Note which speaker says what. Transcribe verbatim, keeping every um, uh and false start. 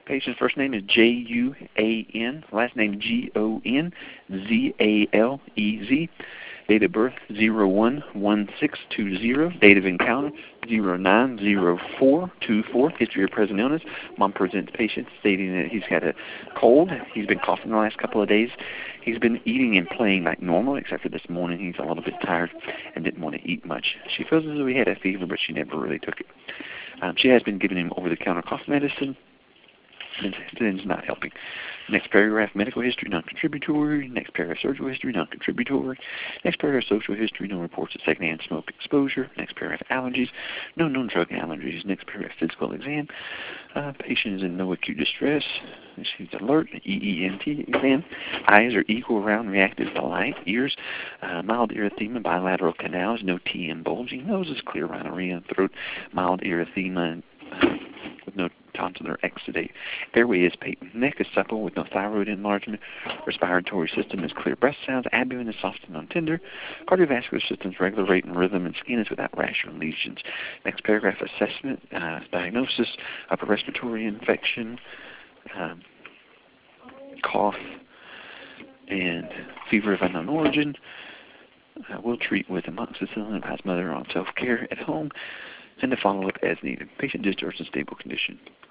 Speaker 1: Patient's first name is J U A N, last name G O N Z A L E Z. Date of birth zero one one six two zero. Date of encounter zero nine zero four two four. History of present illness. Mom presents patient stating that he's got a cold. He's been coughing the last couple of days. He's been eating and playing like normal, except for this morning he's a little bit tired and didn't want to eat much. She feels as though he had a fever, but she never really took it. Um, she has been giving him over-the-counter cough medicine. It's not helping. Next paragraph, medical history, non-contributory. Next paragraph, surgical history, non-contributory. Next paragraph, social history, no reports of secondhand smoke exposure. Next paragraph, allergies, no known drug allergies. Next paragraph, physical exam. Uh, patient is in no acute distress. She's alert, E E N T exam. Eyes are equal, round, reactive to light. Ears, uh, mild erythema, bilateral canals, no T M bulging. Nose is clear, rhinorrhea. Throat, mild erythema uh, with no tonsillar exudate. Airway is patent. Neck is supple with no thyroid enlargement. Respiratory system is clear. Breast sounds. Abdomen is soft and non-tender. Cardiovascular system is regular rate and rhythm, and skin is without rash or lesions. Next paragraph, assessment, uh, diagnosis, upper respiratory infection, um, cough, and fever of unknown origin. Uh, we'll treat with amoxicillin and advise mother on self-care at home and to follow up as needed. Patient discharged in stable condition.